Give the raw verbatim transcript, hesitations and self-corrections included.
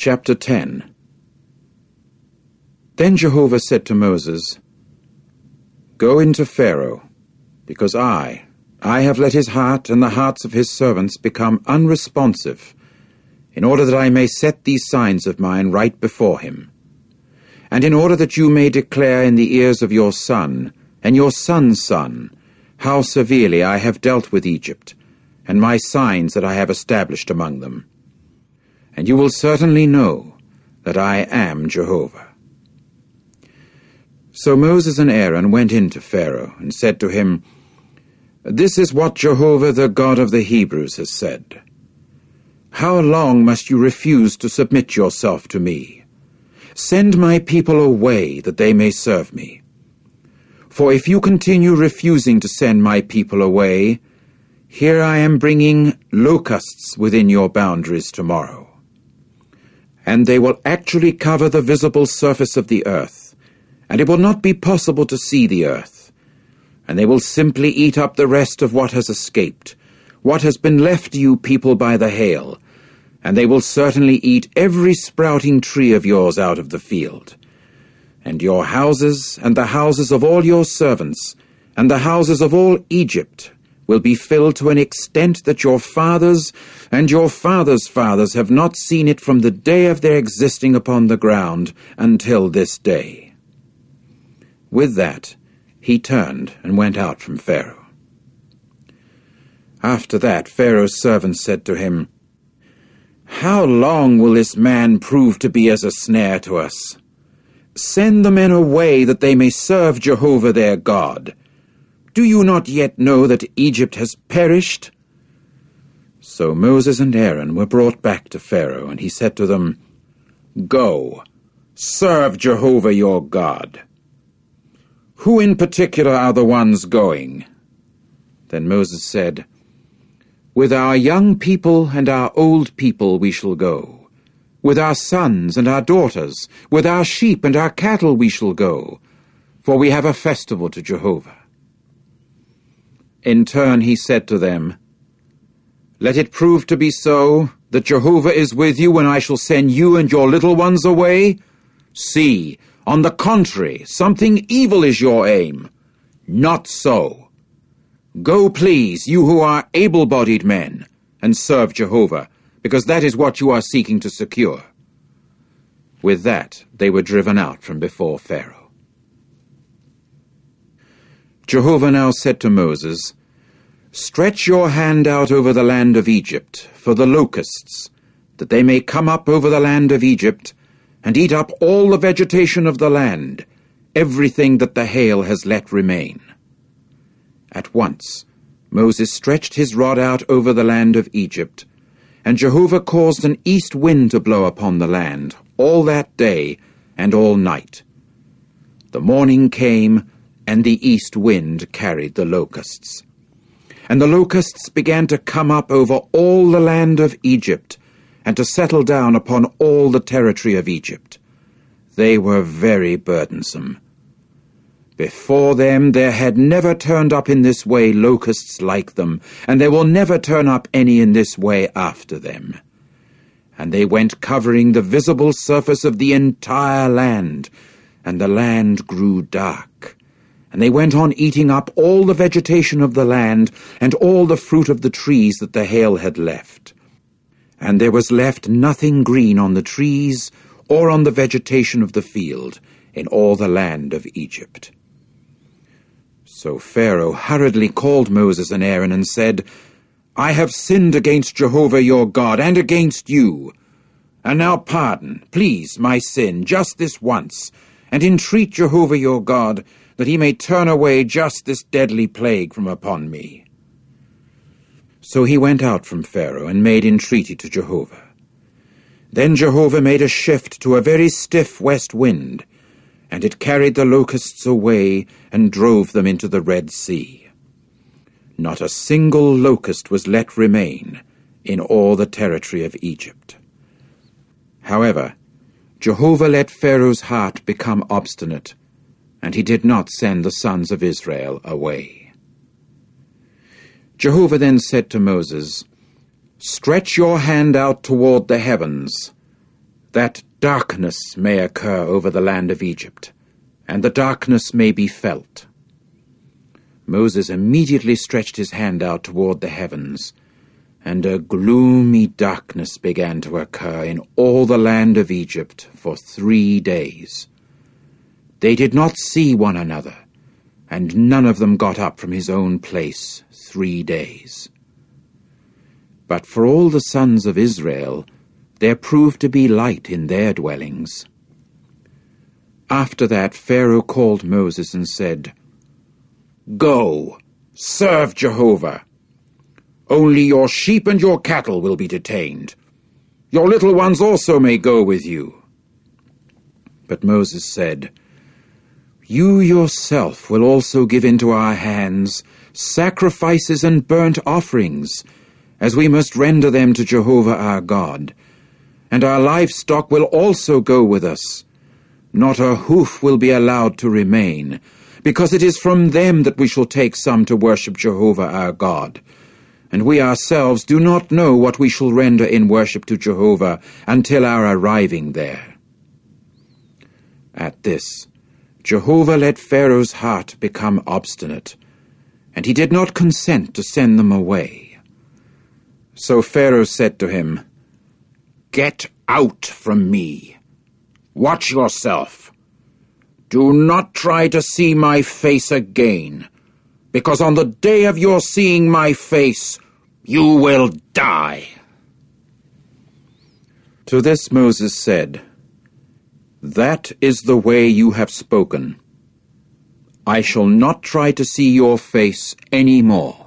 Chapter ten. Then Jehovah said to Moses, Go into Pharaoh, because I, I have let his heart and the hearts of his servants become unresponsive, in order that I may set these signs of mine right before him, and in order that you may declare in the ears of your son and your son's son how severely I have dealt with Egypt, and my signs that I have established among them. And you will certainly know that I am Jehovah. So Moses and Aaron went in to Pharaoh and said to him, This is what Jehovah the God of the Hebrews has said. How long must you refuse to submit yourself to me? Send my people away that they may serve me. For if you continue refusing to send my people away, here I am bringing locusts within your boundaries tomorrow. And they will actually cover the visible surface of the earth, and it will not be possible to see the earth. And they will simply eat up the rest of what has escaped, what has been left to you people by the hail, and they will certainly eat every sprouting tree of yours out of the field. And your houses, and the houses of all your servants, and the houses of all Egypt, will be filled to an extent that your fathers and your fathers' fathers have not seen it from the day of their existing upon the ground until this day. With that, he turned and went out from Pharaoh. After that, Pharaoh's servants said to him, How long will this man prove to be as a snare to us? Send the men away that they may serve Jehovah their God. Do you not yet know that Egypt has perished? So Moses and Aaron were brought back to Pharaoh, and he said to them, Go, serve Jehovah your God. Who in particular are the ones going? Then Moses said, With our young people and our old people we shall go. With our sons and our daughters, with our sheep and our cattle we shall go, for we have a festival to Jehovah. In turn he said to them, Let it prove to be so, that Jehovah is with you when I shall send you and your little ones away? See, on the contrary, something evil is your aim. Not so. Go, please, you who are able-bodied men, and serve Jehovah, because that is what you are seeking to secure. With that, they were driven out from before Pharaoh. Jehovah now said to Moses, Stretch your hand out over the land of Egypt for the locusts, that they may come up over the land of Egypt and eat up all the vegetation of the land, everything that the hail has let remain. At once Moses stretched his rod out over the land of Egypt, and Jehovah caused an east wind to blow upon the land all that day and all night. The morning came, and the east wind carried the locusts. And the locusts began to come up over all the land of Egypt, and to settle down upon all the territory of Egypt. They were very burdensome. Before them there had never turned up in this way locusts like them, and there will never turn up any in this way after them. And they went covering the visible surface of the entire land, and the land grew dark. And they went on eating up all the vegetation of the land, and all the fruit of the trees that the hail had left. And there was left nothing green on the trees, or on the vegetation of the field, in all the land of Egypt. So Pharaoh hurriedly called Moses and Aaron and said, I have sinned against Jehovah your God, and against you. And now pardon, please, my sin, just this once, and entreat Jehovah your God, that he may turn away just this deadly plague from upon me. So he went out from Pharaoh and made entreaty to Jehovah. Then Jehovah made a shift to a very stiff west wind, and it carried the locusts away and drove them into the Red Sea. Not a single locust was let remain in all the territory of Egypt. However, Jehovah let Pharaoh's heart become obstinate, and he did not send the sons of Israel away. Jehovah then said to Moses, Stretch your hand out toward the heavens, that darkness may occur over the land of Egypt, and the darkness may be felt." Moses immediately stretched his hand out toward the heavens, and a gloomy darkness began to occur in all the land of Egypt for three days. They did not see one another, and none of them got up from his own place three days. But for all the sons of Israel, there proved to be light in their dwellings. After that, Pharaoh called Moses and said, "Go, serve Jehovah. Only your sheep and your cattle will be detained. Your little ones also may go with you." But Moses said, "You yourself will also give into our hands sacrifices and burnt offerings, as we must render them to Jehovah our God. And our livestock will also go with us. Not a hoof will be allowed to remain, because it is from them that we shall take some to worship Jehovah our God. And we ourselves do not know what we shall render in worship to Jehovah until our arriving there." At this, Jehovah let Pharaoh's heart become obstinate, and he did not consent to send them away. So Pharaoh said to him, "Get out from me. Watch yourself. Do not try to see my face again, because on the day of your seeing my face, you will die." To this Moses said, "That is the way you have spoken. I shall not try to see your face any more."